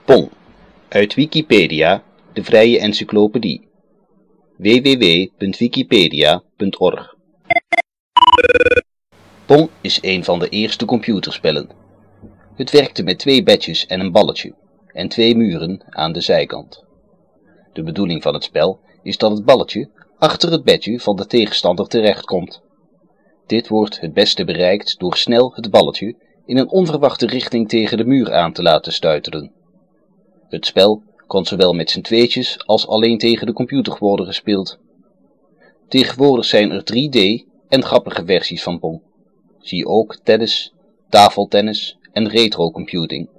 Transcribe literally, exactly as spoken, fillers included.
Pong. Uit Wikipedia, de vrije encyclopedie. w w w punt wikipedia punt org. Pong is een van de eerste computerspellen. Het werkte met twee bedjes en een balletje, en twee muren aan de zijkant. De bedoeling van het spel is dat het balletje achter het bedje van de tegenstander terechtkomt. Dit wordt het beste bereikt door snel het balletje in een onverwachte richting tegen de muur aan te laten stuiteren. Het spel kan zowel met z'n tweetjes als alleen tegen de computer worden gespeeld. Tegenwoordig zijn er drie D en grappige versies van Pong. Zie ook tennis, tafeltennis en retrocomputing.